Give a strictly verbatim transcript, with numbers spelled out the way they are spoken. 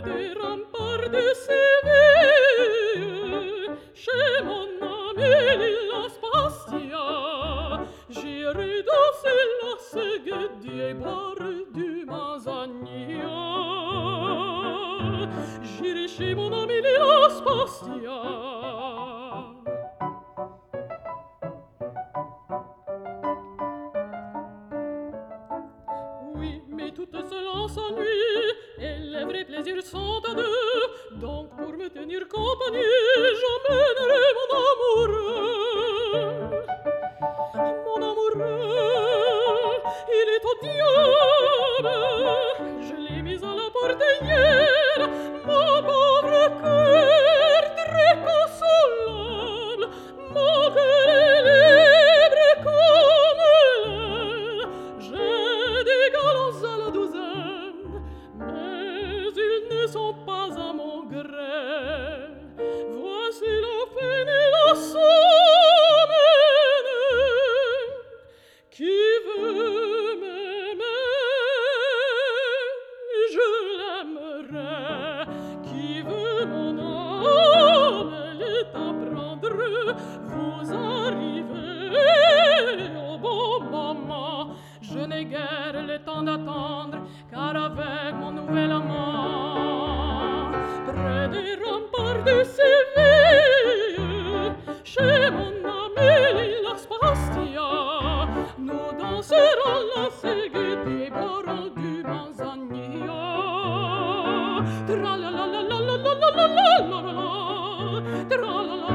des remparts de Séville, chez mon ami Lilla Spastia, j'irai danser la Seguedie bar du Manzania. J'irai chez mon ami Lilla Spastia. Oui, mais tout cela s'ennuie, et les vrais plaisirs sont à deux. Donc pour me tenir compagnie, j'emmènerai mon amoureux. Mon amoureux, il est au diable. Je l'ai mis à la portière, mon pauvre cœur très consolable. Mon cœur est libre comme l'air. J'ai des galants à la douzaine, mais ils ne sont pas à mon gré. Voici la peine et la semaine. Qui veut m'aimer, je l'aimerai. Qui veut mon âme, elle t'apprendre. Vous arrivez au bon moment. Je n'ai guère le temps d'attendre, car avec mon nouvel amant, près des remparts de Séville, chez mon ami Lilla Spastia, nous danserons la Seguedie bar du Manzania. Tra la la la la la la la la la la la, tra la la